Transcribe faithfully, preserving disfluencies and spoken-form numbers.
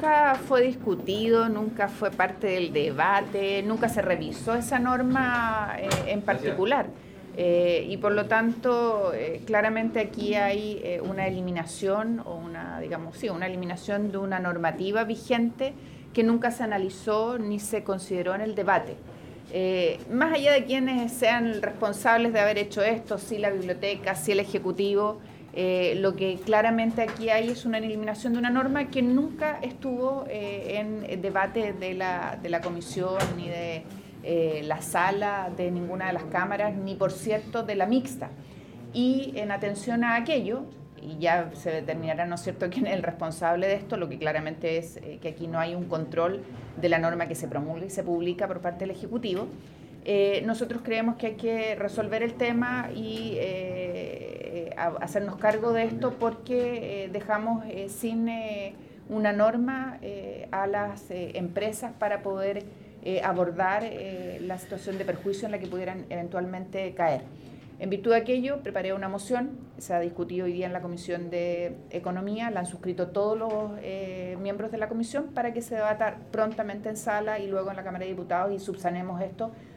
nunca fue discutido, nunca fue parte del debate, nunca se revisó esa norma eh, en particular. Eh, y por lo tanto, eh, claramente aquí hay eh, una eliminación o una, digamos, sí, una eliminación de una normativa vigente que nunca se analizó ni se consideró en el debate. Eh, más allá de quienes sean responsables de haber hecho esto, si la biblioteca, si el Ejecutivo, eh, lo que claramente aquí hay es una eliminación de una norma que nunca estuvo eh, en debate de la, de la comisión ni de eh, la sala, de ninguna de las cámaras, ni por cierto de la mixta. Y en atención a aquello, y ya se determinará, ¿no es cierto?, quién es el responsable de esto, lo que claramente es eh, que aquí no hay un control de la norma que se promulga y se publica por parte del Ejecutivo. Eh, nosotros creemos que hay que resolver el tema y eh, a, hacernos cargo de esto porque eh, dejamos eh, sin eh, una norma eh, a las eh, empresas para poder eh, abordar eh, la situación de perjuicio en la que pudieran eventualmente caer. En virtud de aquello, preparé una moción, se ha discutido hoy día en la Comisión de Economía, la han suscrito todos los eh, miembros de la Comisión para que se debata prontamente en sala y luego en la Cámara de Diputados y subsanemos esto